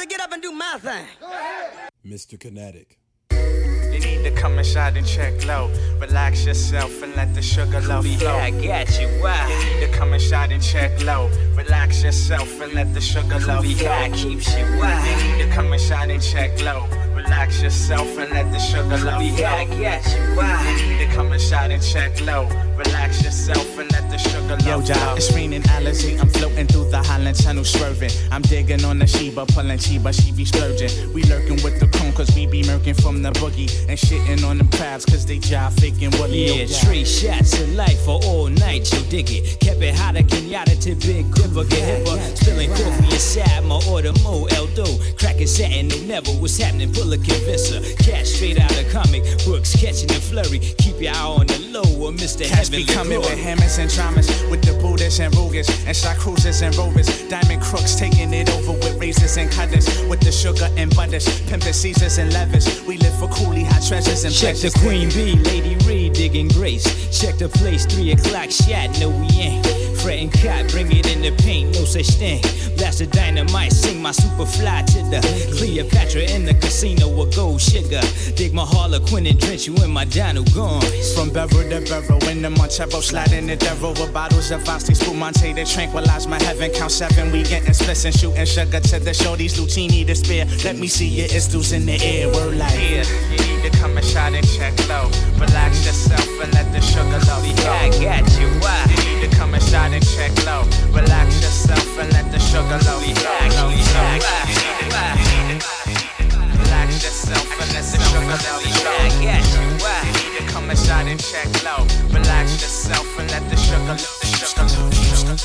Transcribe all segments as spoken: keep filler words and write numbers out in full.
get up and do my thing. Mister Kinetic. You need to come inside and check low. Relax yourself and let the sugar love flow. Yeah, I got you. Why? You need to come inside and check low. Relax yourself and let the sugar love flow. Yeah, keeps you. Why? You need to come inside and check low. Relax yourself and let the sugar love flow. Yeah, I got you. Why? You need to come inside and check low. Relax yourself and let the sugar love Yo, flow. Joe, it's raining allergy. I'm floating through the Highland Channel swerving. I'm digging on the Sheba, pulling Chiba, she be splurging. We lurking with the cone cause we be murking from the boogie. And shitting on them crabs cause they jive faking woolly. Yeah, three shots of life for all night, you dig it. Kept it hotter, Kenyatta to Big Dipper, get hipper. Spilling coffee inside my order, Mo Eldo. Cracking satin, no never, what's happening, pull a convincer. Cash straight out of comic books, catching the flurry. Keep your eye on the low or Mister Cats Heavenly be coming Glory. with hammers and traumas, with the Buddhas and Rugas, and shot cruisers and rovers. Diamond crooks taking it over with razors and cutters, with the sugar and butters, pimpin' Caesars and levers. We live for coolie, hot treasures and Check the pleasures. Queen Bee, Lady Reed, digging grace. Check the place, three o'clock shot, no we ain't. Fretting cot, bring it in the paint, no such thing. Blast the dynamite, sing my super fly to the Cleopatra in the casino with gold sugar. Dig my Harlequin and drench you in my Donald Guns. From Bevel to Bevel, in the Montero, sliding the devil with bottles of Asti, Spumante to tranquilize my heaven. Count seven, we getting splits and shooting sugar to the shorties, Lucini to spare. Let me see your istos in the air, word like. Yeah, you need to come inside and check low. Relax yourself and let the sugar love flow. Yeah, I got you. Why? You need to come inside and check low. Relax yourself and let the sugar love flow. Yeah, I got you. Why? Relax yourself and let the sugar love flow. Yeah, I got you. Why? You need to come inside and check low. Relax yourself and let the sugar, let the sugar love flow.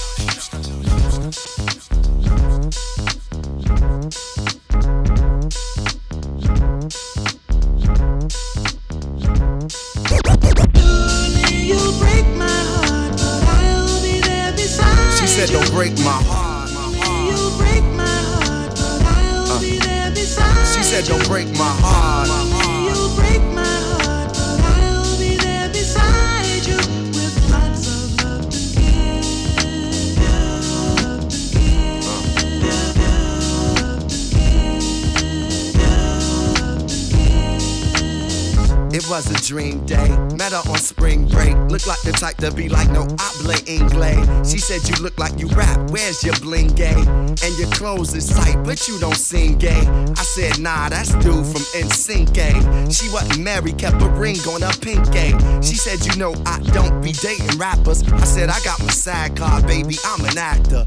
She said, don't break my heart. You break my heart, but I'll Uh. be there beside. She said, don't break my heart. You break my heart, but I'll be there beside you with lots of love to give. Love to give. Love to give. Love to give. It was a dream day. Met her on spring break. Looked like the type to be like, no, I play English. She said, you look like you rap. Where's your bling gay? And your clothes is tight, but you don't seem gay. I said, nah, that's dude from N Sync. She wasn't married, kept a ring on her pinky. She said, you know, I don't be dating rappers. I said, I got my side card, baby, I'm an actor.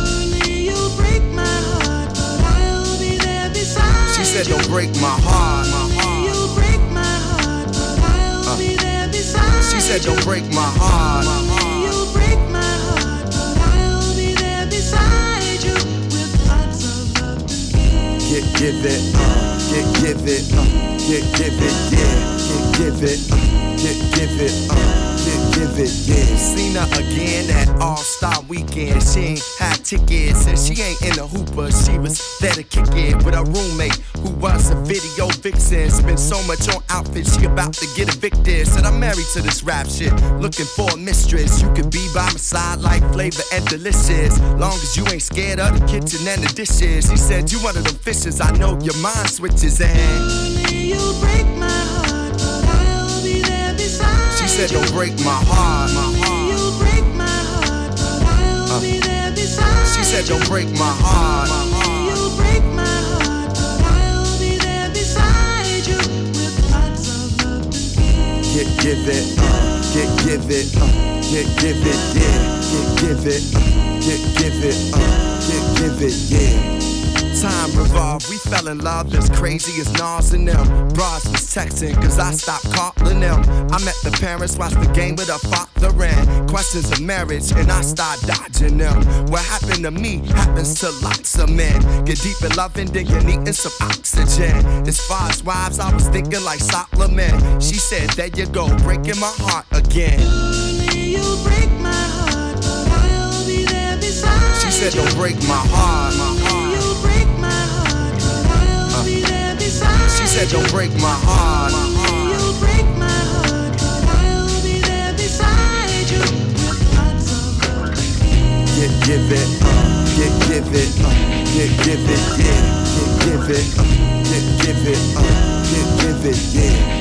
You break my heart, but I'll be there beside. She said, don't break my heart. You break my heart, but I'll be there beside. She said, don't break my heart. You break my heart, but I'll be there beside you with lots of love to give. Get, give it, uh, get, give it, uh, get, give it, yeah. Get, give it, uh, get, give it, uh, get, give it, yeah. Seen her again at All-Star Weekend. She ain't had tickets and she ain't in the hooper. She was there to kick it with her roommate who was a video vixen. Spent so much on outfits, she about to get evicted. Said I'm married to this rap shit, looking for a mistress. You could be by my side like Flavor and Delicious, long as you ain't scared of the kitchen and the dishes. She said you one of them fishes, I know your mind switches and You break my heart, but I'll be there beside. she said don't break my heart. You break my heart, but I'll be there beside. She said don't break my heart. You break my heart, but I'll be there beside you with lots of love to give. Get, give it, uh, get, give it, uh, get, give it, yeah. Get, give it, uh, get, give it, uh, get, give it, yeah. Time revolved, we fell in love as crazy as Nas and them. Bras was texting, cause I stopped calling them. I met the parents, watched the game with her father and questions of marriage, and I start dodging them. What happened to me happens to lots of men. Get deep in loving, then you're needing some oxygen. As far as wives, I was thinking like Solomon. She said, there you go, breaking my heart again. You break my heart, but I'll be there beside. She said, don't break my heart. You break my heart, but I'll be there beside. She said, don't break my heart. You break my heart, but I'll be there beside you with lots of love to give. Get, give it, uh, get, give it, uh, get, give it, yeah. Get, give give it, uh, get, give it, uh, get, give it, yeah.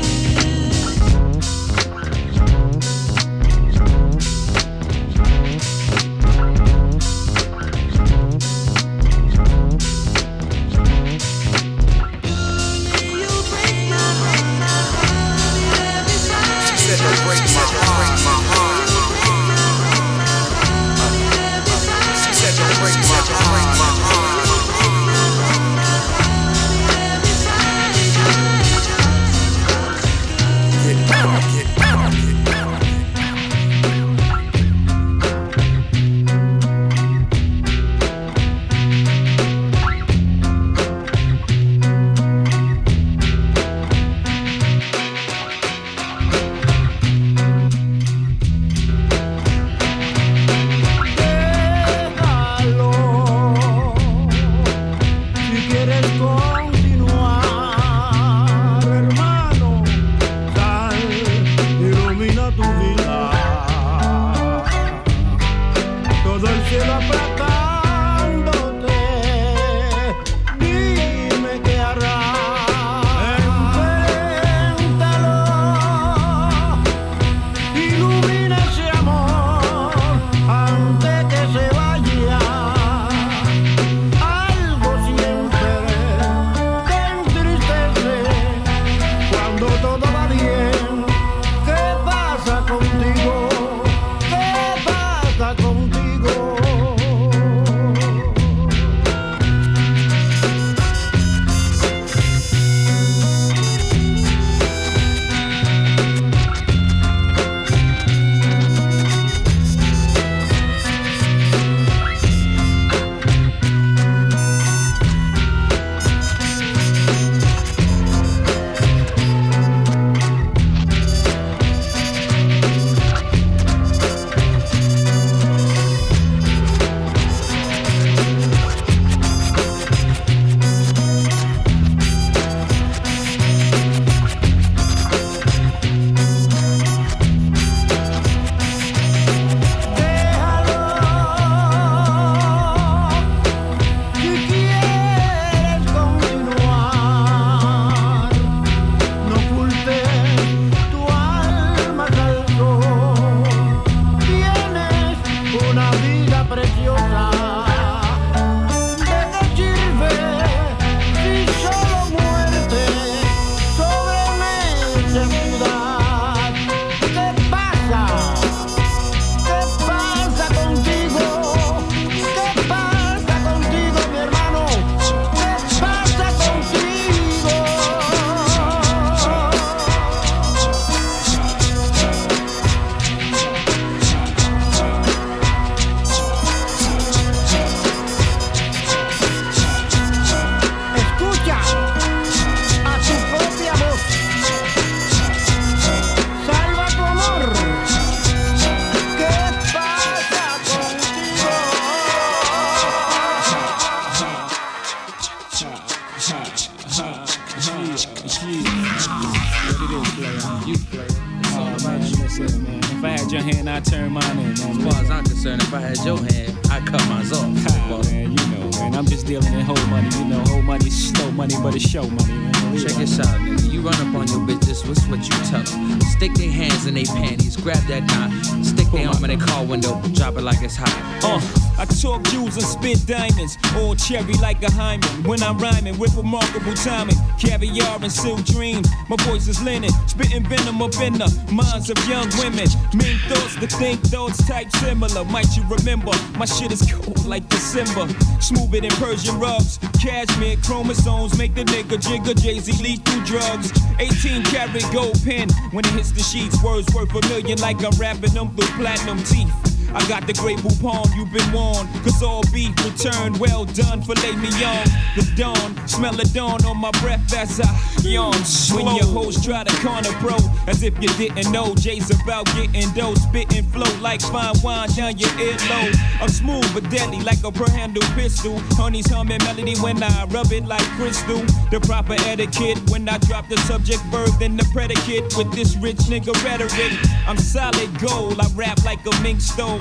Diamonds, all cherry like a hymen. When I'm rhyming with remarkable timing, caviar and silk dreams. My voice is linen, spitting venom up in the minds of young women. Mean thoughts to think thoughts type similar. Might you remember, my shit is cold like December. Smoother than Persian rugs. Cashmere chromosomes make the nigga jigger. Jay-Z lethal drugs. eighteen karat gold pen. When it hits the sheets, words worth a million like I'm rapping them through platinum teeth. I got the great poupon, you've been warned. Cause all beef returned, well done, filet mignon. The dawn, smell the dawn on my breath as I yawn. When your hoes try to corner bro, as if you didn't know. Jay's about getting dough, spitting flow like fine wine down your earlobe. I'm smooth but deadly like a per handle pistol. Honey's humming melody when I rub it like crystal. The proper etiquette when I drop the subject verb, then the predicate with this rich nigga rhetoric. I'm solid gold, I rap like a mink stole.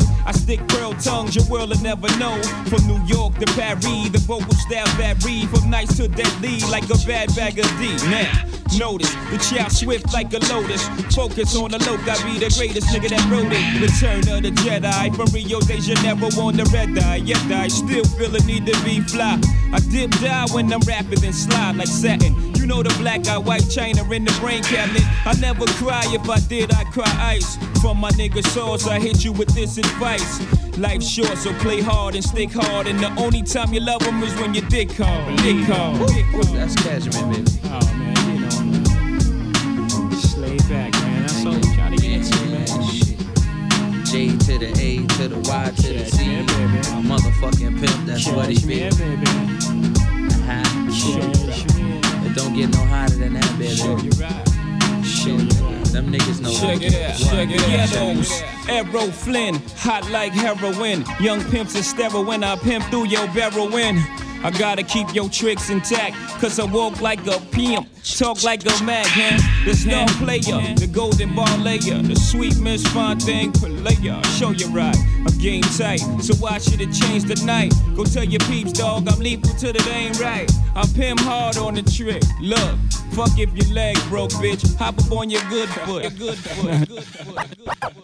I stick pearl tongues, your world will never know. From New York to Paris, the vocal style vary from nice to deadly, like a bad bag of D. Now, notice the child swift like a lotus. Focus on the low, I be the greatest nigga that wrote it. Return of the Jedi from Rio de Janeiro on the red eye. Yet I still feel the need to be fly. I dip down when I'm rapping and slide like satin. You know the black eye, white china in the brain cabinet. I never cry, if I did, I cry ice. From my nigga sauce, I hit you with this advice. Life's short, so play hard and stick hard. And the only time you love them is when you dick hard. Dick hard. That's Cashman, baby. Oh man, you know, man. Just lay back, man. That's all we try to get into, man. Shit. J to the A to the Y to the Z. Yeah, baby. A motherfucking pimp, that's what he be. Yeah, baby. Uh-huh. Sure, sure. It don't get no hotter than that, baby. Sure, you're right. Shit, them niggas know. Check it out, check it out. Ghettos, Arrow Flynn, hot like heroin. Young pimps is sterile when I pimp through your barrel in. I gotta keep your tricks intact, cause I walk like a pimp, talk like a mag, huh? The star player, the golden ball layer, the sweet Miss Fontaine player. Show you right, I'm game tight, so why should it change tonight? Go tell your peeps, dog, I'm lethal till it ain't right. I pimp hard on the trick, look, fuck if your leg broke, bitch. Hop up on your good foot, your good foot, good foot, good foot.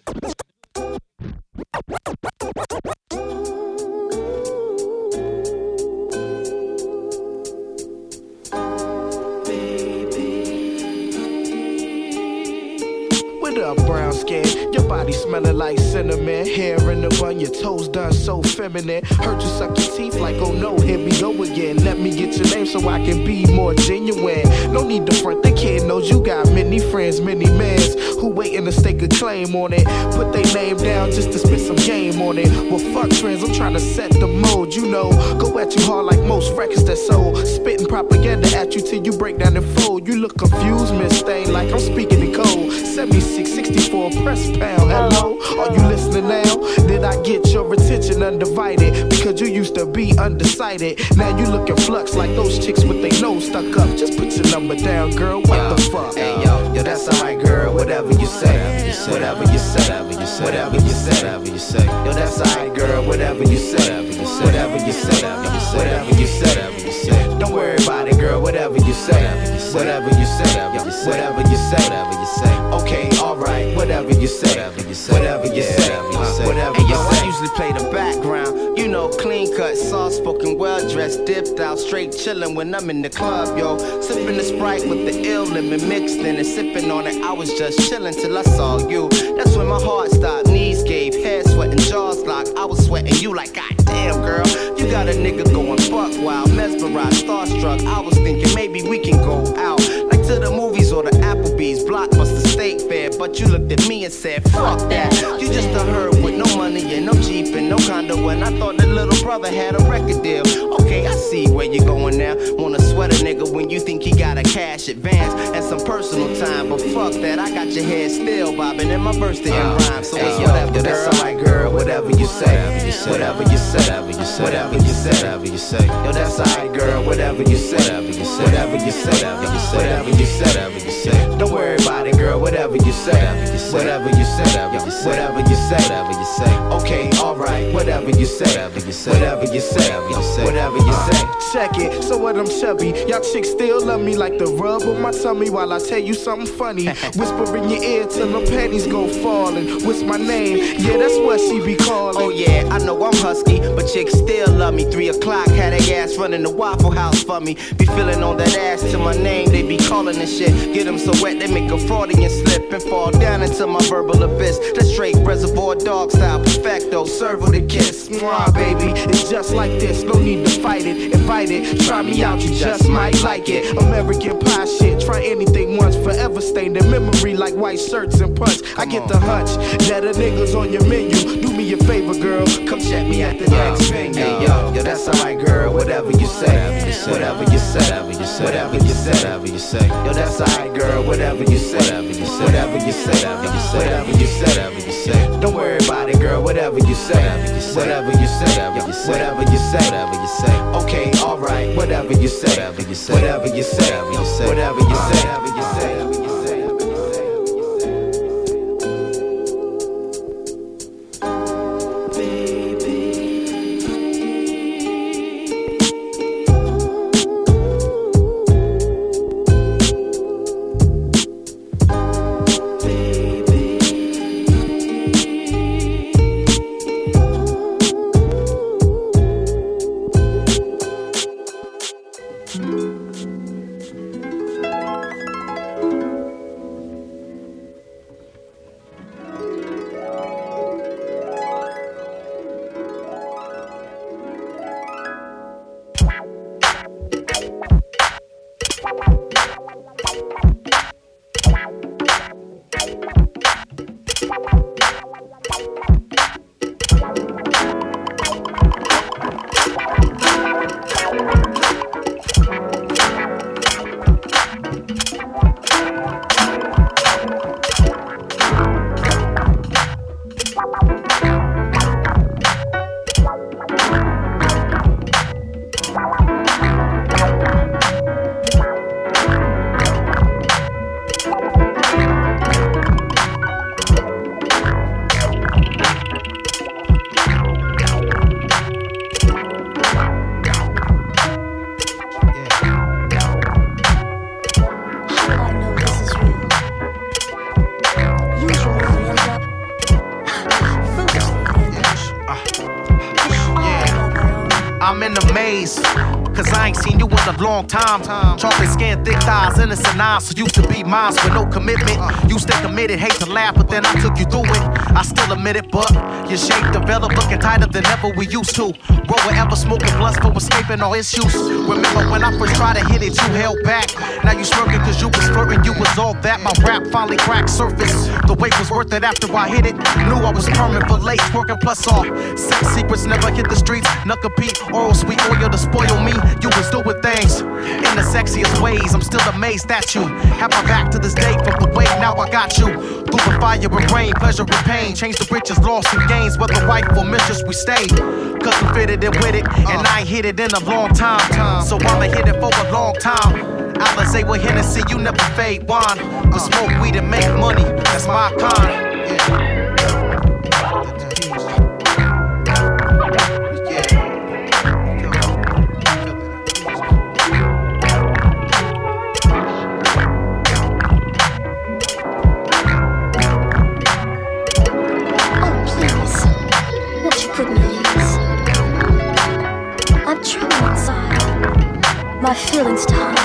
What up, brown skin? Your body smelling like cinnamon. Hair in the bun, your toes done so feminine. Heard you suck your teeth like, oh no, here we go again. Let me get your name so I can be more genuine. No need to front, the kid knows you got many friends, many mans who waiting to stake a claim on it. Put their name down just to spit some game on it. Well, fuck trends, I'm trying to set the mode, you know. Go at you hard like most records that sold. Spitting propaganda at you till you break down and fold. You look confused, Miss Stain, like I'm speaking in code. seventy-six sixty-four press pound. Hello, are you listening now? Did I get your attention undivided? Because you used to be undecided. Now you looking flux like those chicks with their nose stuck up. Just put your number down, girl. What yo, the fuck? Hey yo, yo, that's alright, girl. Whatever you say, whatever you say, whatever you say, whatever you say, whatever you say. Yo, that's alright, girl. Whatever you say, whatever you say, whatever you say, whatever you say. Don't worry about it, girl. Whatever you say, whatever you say, whatever you say, whatever you say. Okay, alright. Whatever you say, whatever you say, whatever you say, whatever you say. I usually play the background, you know, clean cut, soft spoken, well dressed, dipped out, straight chillin' when I'm in the club, yo. Sipping the Sprite with the ill lemon mixed in and sipping on it. I was just chillin' till I saw you. That's when my heart stopped, knees gave, head sweating, jaws locked. I was sweating you like, God damn, girl, you got a nigga going buck wild, mesmerized, starstruck. I was thinking maybe we can go out, like to the movies or the Applebee's, Blockbuster, State Fair. But you looked at me and said, fuck that. You just a herb with no money and no Jeep and no condo. And I thought the little brother had a record deal. Okay, I see where you're going now. Wanna sweat a nigga when you think he got a cash advance and some personal time. But fuck that, I got your head still bobbing and my verse didn't uh, rhyme. So hey, it's yo, whatever, yo, that's alright, girl. Whatever you say, whatever you say, whatever you say, whatever you say, whatever you say. Yo, that's alright, girl. Whatever you say, whatever you say, whatever you say, whatever you say, whatever you say. Don't worry about it, girl. Whatever you say, whatever you say, whatever you say, whatever you say, whatever you say. Okay, alright. Whatever you say, whatever you say, whatever you say, whatever you say. Check it. So what I'm chubby. Y'all chicks still love me like the rub on my tummy while I tell you something funny. Whisper in your ear till the panties go falling. What's my name? Yeah, that's what she be calling. Oh yeah, I know I'm husky, but chicks still love me. Three o'clock, had a ass running the Waffle House for me. Be feeling on that ass to my name, they be calling and shit. Get them so wet they make a Freudian slip and fall down into my verbal abyss. That's straight Reservoir Dog style, perfecto, serve with a kiss. Mwah, baby, it's just like this, no need to fight it. Invite it, try me out, you just might like it. American Pie shit, try anything once, forever stain in memory like white shirts and punch. I get the hunch that the niggas on your menu. Do me a favor, girl, come check me at the next venue. Hey yo, yo, that's alright, girl. Whatever you say, whatever you say, whatever you say, whatever you say, whatever you say. Yo, that's alright, girl. Whatever you say, whatever you say, whatever you say, whatever you say, whatever you say, whatever you say. Don't worry about it, girl. Whatever you say, whatever you say, whatever you say, whatever you say, whatever you say. Okay, alright. Whatever you say, whatever you say, whatever you say, whatever you say, whatever you say, whatever you say. face. Cause I ain't seen you in a long time. Chocolate skin, thick thighs, innocent eyes. So used to be mine with no commitment. You stay committed, hate to laugh, but then I took you through it. I still admit it, but your shape developed, looking tighter than ever we used to. Roll wherever, smoking blunts for escaping all issues. Remember when I first tried to hit it, you held back. Now you smirking cause you was flirting, you was all that. My rap finally cracked surface. The wait was worth it after I hit it. Knew I was permanent for late, working plus all. Sex secrets never hit the streets. Not compete, oral sweet oil to spoil me. You was doing things in the sexiest ways. I'm still amazed at you. Have my back to this day from the way now I got you. Through the fire and rain, pleasure and pain. Change the riches, loss and gains. Whether wife or mistress, we stayed. Cause I'm fitted in with it, and I ain't hit it in a long time. So I'ma hit it for a long time. Alizé with Hennessy, you never fade wine. But smoke weed and make money, that's my kind. My feelings tired.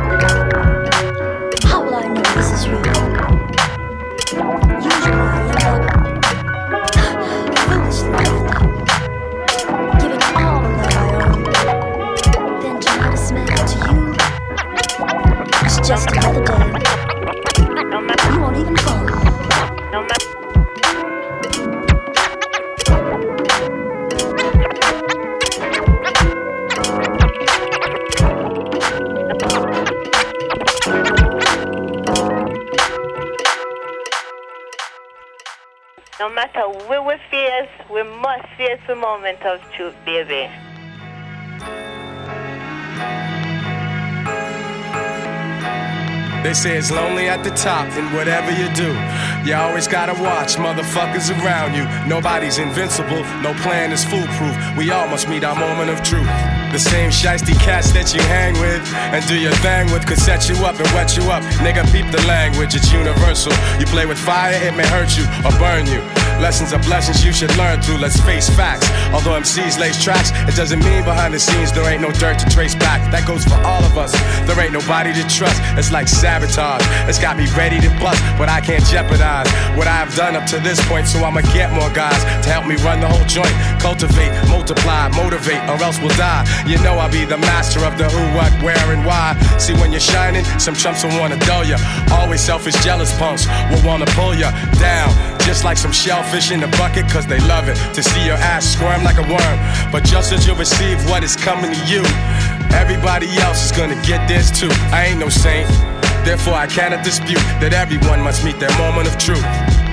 How will I know this is real? Usually I end up foolishly end up giving all the love I own. Then tonight is meant to you. It's just another day. You won't even fall. No matter where we face, we must face the moment of truth, baby. They say it's lonely at the top, and whatever you do, you always gotta watch motherfuckers around you. Nobody's invincible, no plan is foolproof. We all must meet our moment of truth. The same shiesty cats that you hang with and do your thing with could set you up and wet you up. Nigga, peep the language, it's universal. You play with fire, it may hurt you or burn you. Lessons are blessings you should learn through, let's face facts. Although M Cs lace tracks, it doesn't mean behind the scenes there ain't no dirt to trace back. That goes for all of us, there ain't nobody to trust. It's like sabotage, it's got me ready to bust, but I can't jeopardize what I've done up to this point. So I'ma get more guys to help me run the whole joint. Cultivate, multiply, motivate, or else we'll die. You know I'll be the master of the who, what, where, and why. See when you're shining, some chumps will wanna dull ya. Always selfish, jealous punks will wanna pull ya down. Just like some shellfish in the bucket, cause they love it to see your ass squirm like a worm. But just as you receive what is coming to you, everybody else is gonna get theirs too. I ain't no saint, therefore I cannot dispute that everyone must meet their moment of truth.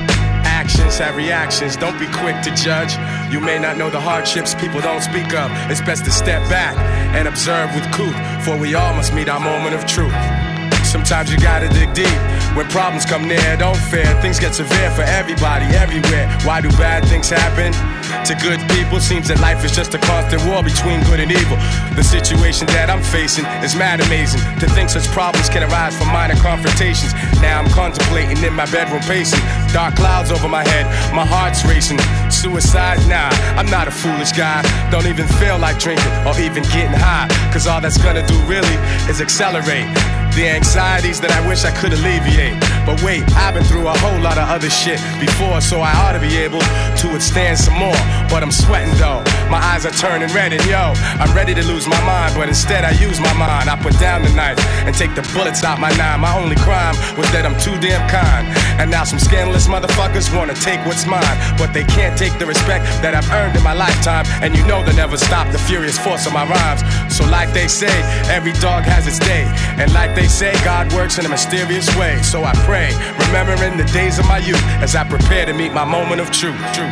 Actions have reactions, don't be quick to judge. You may not know the hardships people don't speak of. It's best to step back and observe with couth, for we all must meet our moment of truth. Sometimes you gotta dig deep. When problems come near, don't fear. Things get severe for everybody, everywhere. Why do bad things happen to good people? Seems that life is just a constant war between good and evil. The situation that I'm facing is mad amazing. To think such problems can arise from minor confrontations. Now I'm contemplating in my bedroom pacing. Dark clouds over my head, my heart's racing. Suicide? Nah, I'm not a foolish guy. Don't even feel like drinking or even getting high, cause all that's gonna do really is accelerate the anxieties that I wish I could alleviate. But wait, I've been through a whole lot of other shit before, so I ought to be able to withstand some more. But I'm sweating though, my eyes are turning red, and yo, I'm ready to lose my mind, but instead I use my mind. I put down the knife and take the bullets out my nine. My only crime was that I'm too damn kind. And now some scandalous motherfuckers wanna take what's mine, but they can't take the respect that I've earned in my lifetime. And you know they'll never stop the furious force of my rhymes. So like they say, every dog has its day, and like they say, God works in a mysterious way. So I pray, remembering the days of my youth as I prepare to meet my moment of truth. Truth.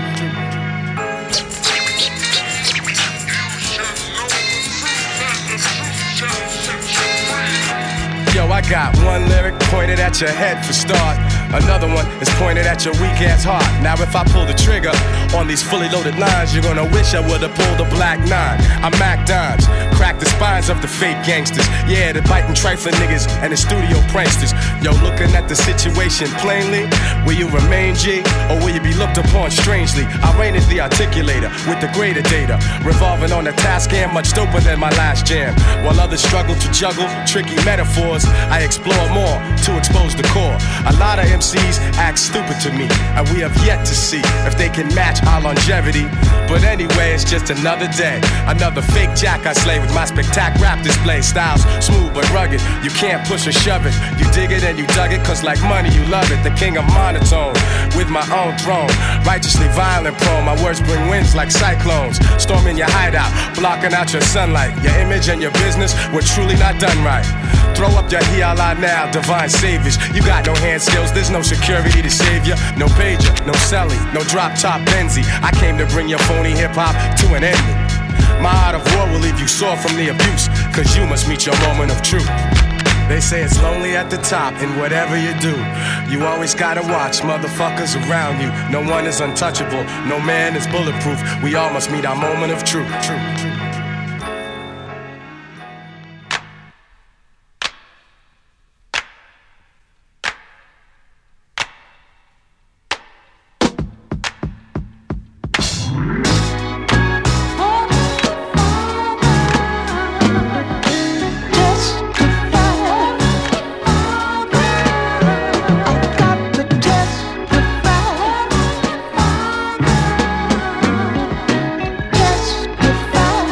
Yo, I got one lyric pointed at your head for start. Another one is pointed at your weak ass heart. Now if I pull the trigger on these fully loaded lines, you're gonna wish I would've pulled a black nine. I Mac dimes, crack the spines of the fake gangsters. Yeah, the biting trifling niggas and the studio pranksters. Yo, looking at the situation plainly, will you remain G, or will you be looked upon strangely? I reign as the articulator with the greater data, revolving on a task and much doper than my last jam. While others struggle to juggle tricky metaphors, I explore more to expose the core. A lot of M Cs act stupid to me, and we have yet to see if they can match our longevity. But anyway, it's just another day, another fake jack I slay with my spectac rap display. Styles smooth but rugged, you can't push or shove it. You dig it and you dug it, cause like money you love it. The king of monotone, with my own throne, righteously violent prone. My words bring winds like cyclones, storming your hideout, blocking out your sunlight. Your image and your business were truly not done right. Throw up your hiala now, divine saviors. You got no hand skills, there's no security to save you. No pager, no celly, no drop top Benzie. I came to bring your phony hip hop to an ending. My art of war will leave you sore from the abuse, cause you must meet your moment of truth. They say it's lonely at the top, and whatever you do, you always gotta watch motherfuckers around you. No one is untouchable, no man is bulletproof. We all must meet our moment of truth. Truth, truth. Testify.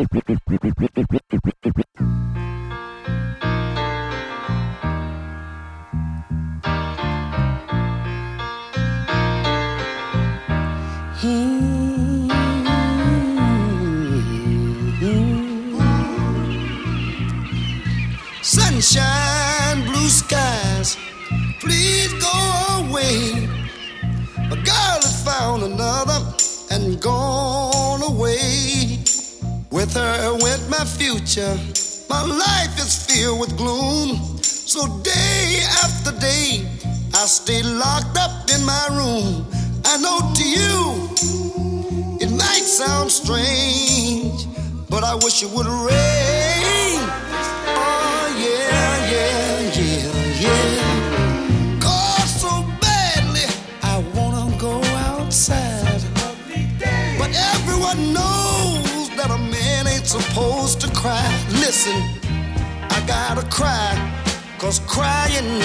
Sunshine, blue skies, please go away. My girl has found another and gone away. With her went my future. My life is filled with gloom. So day after day, I stay locked up in my room. I know to you, it might sound strange, but I wish it would rain. Oh yeah, yeah, yeah, yeah. Cause so badly, I wanna go outside. But everyone knows that a man ain't supposed to cry. Listen, I gotta cry, cause crying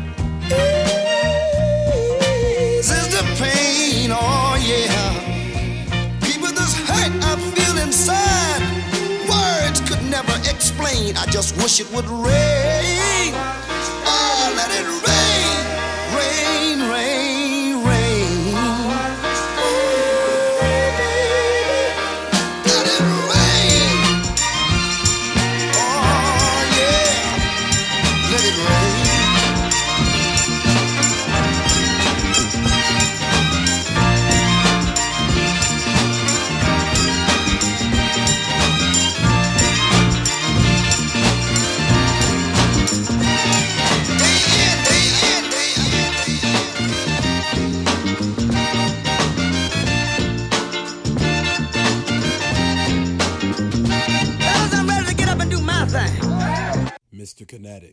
eases the pain, oh yeah. People, this hurt I feel inside, words could never explain. I just wish it would rain. Oh, let it rain, rain, rain, rain. Oh, let it rain. Oh yeah, let it rain. Mister Kinetic.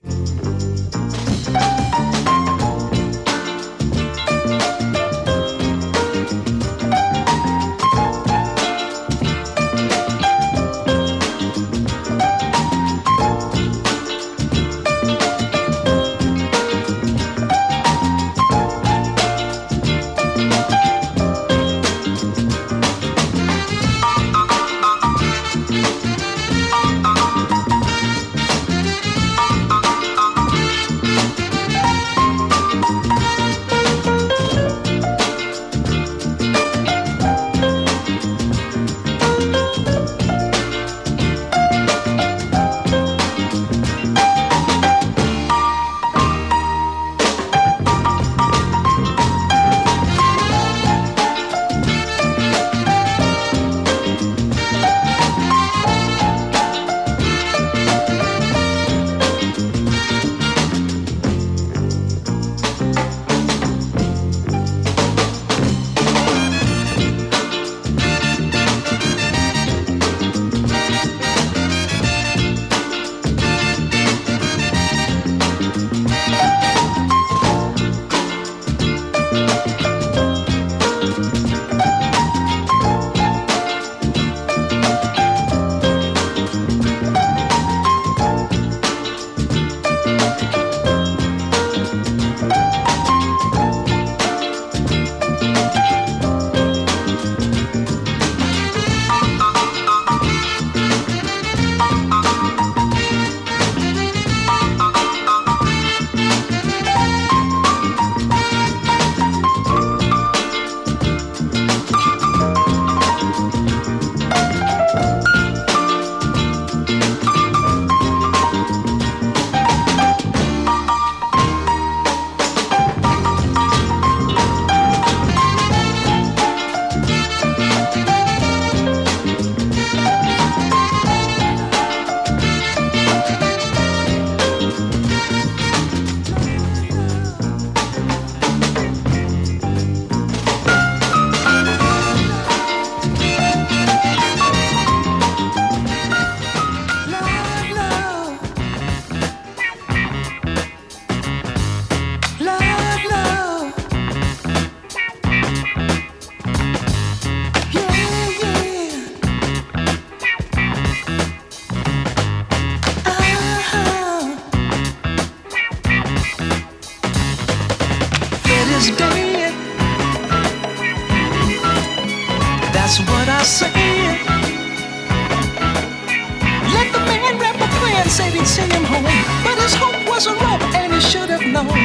and send him home. But his hope wasn't wrong, and he should have known.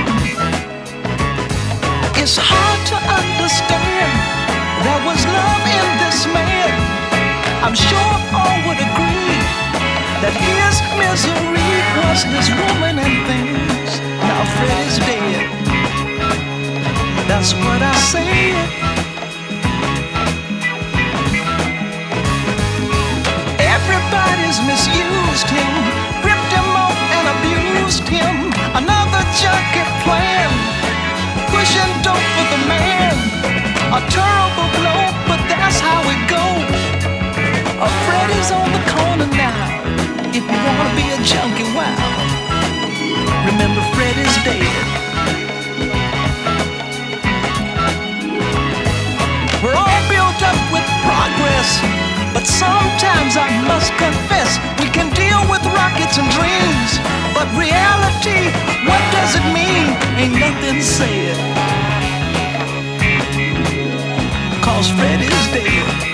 It's hard to understand there was love in this man. I'm sure all would agree that his misery was his woman and things. Now Fred is dead. That's what I said. Everybody's misused him, ripped him off and abused him. Another junkie plan, pushing dope for the man. A terrible blow, but that's how it goes. A Freddy's on the corner now. If you wanna be a junkie, wow. Remember Freddy's dead. We're all built up with progress, but sometimes I must confess we can deal with rockets and dreams, but reality, what does it mean? Ain't nothing said, 'cause Fred is dead.